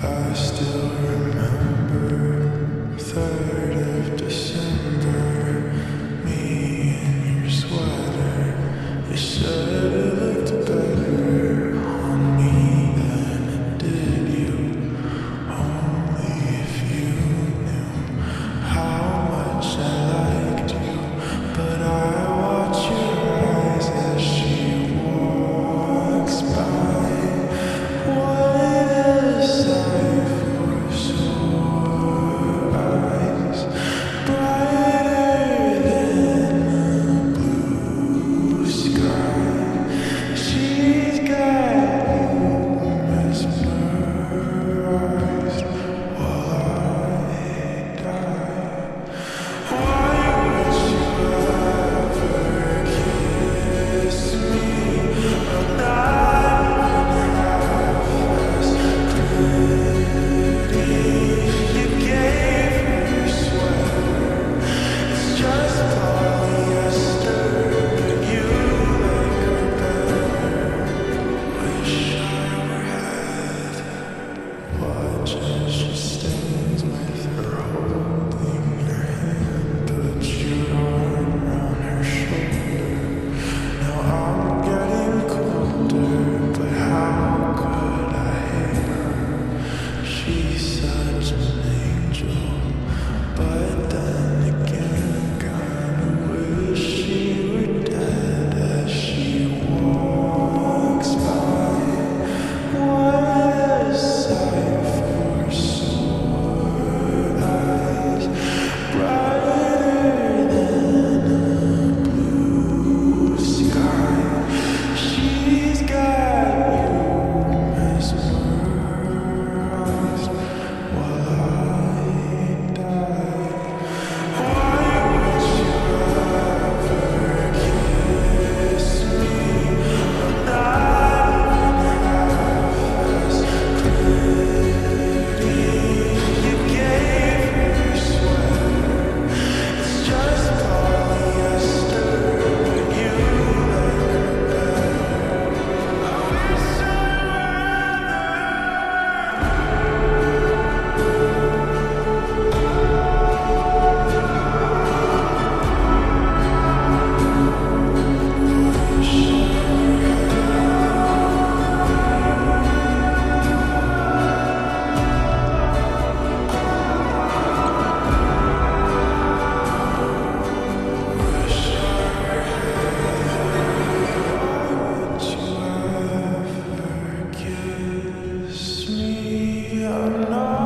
I still remember 3rd of December, me in your sweater. You said it looked better on me than it did you. Only if you knew how much I liked you. But I watch your eyes as she walks by. What a sight for sore eyes, brighter than the blue sky. She's got you mesmerized while I die. Why would you ever kiss me? I'm not half as pretty. You gave her sweater. It's just polyester, but you like her better. Wish I were Heather. Watch as she stands with her holding your hand. Put your arm around her shoulder. Now I'm getting colder, but how could I hate her? She's such an angel, but then again, kinda wish she were dead as she walks by. What a sight for sore eyes, brighter than a blue sky. She's got you mesmerized while I die. Why would you ever kiss me? I'm not half as pretty. You gave her sweater. It's just polyester, but you like her better. I wish would you ever kiss me? I'm not